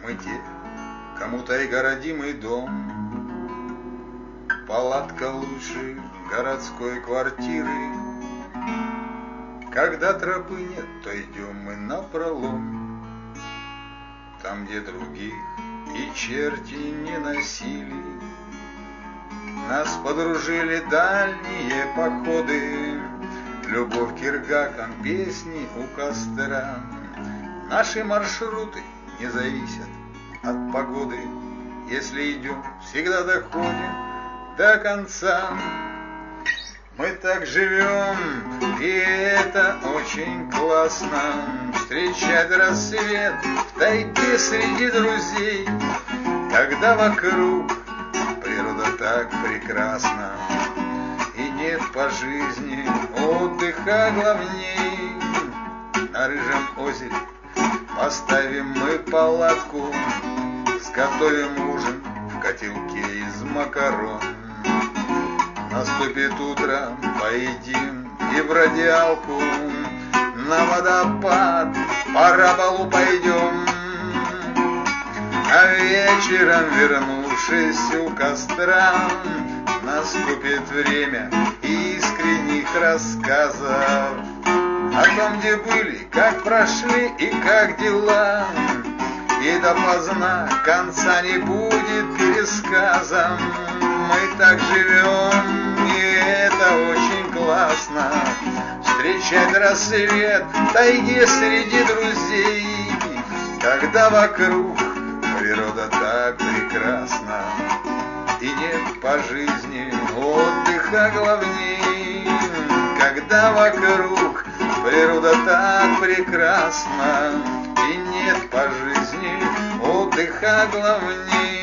Мы те, кому тайга родимый дом, палатка лучше городской квартиры. Когда тропы нет, то идем мы напролом, там, где других и черти не носили. Нас подружили дальние походы, любовь к киргакам, песни у костра. Наши маршруты не зависят от погоды, если идем, всегда доходим до конца. Мы так живем, и это очень классно, встречать рассвет в тайге среди друзей, когда вокруг природа так прекрасна, и нет по жизни отдыха главней. На рыжем озере поставим мы палатку, сготовим ужин в котелке из макарон. Наступит утро, поедим и в радиалку, на водопад по Рабалу пойдем. А вечером, вернувшись у костра, наступит время искренних рассказов о том, где были, как прошли и как дела. И допоздна конца не будет пересказам. Мы так живем, и это очень классно, встречать рассвет в тайге среди друзей, когда вокруг природа так прекрасна, и нет по жизни отдыха главней. Когда вокруг природа так прекрасна, и нет по жизни отдыха главней.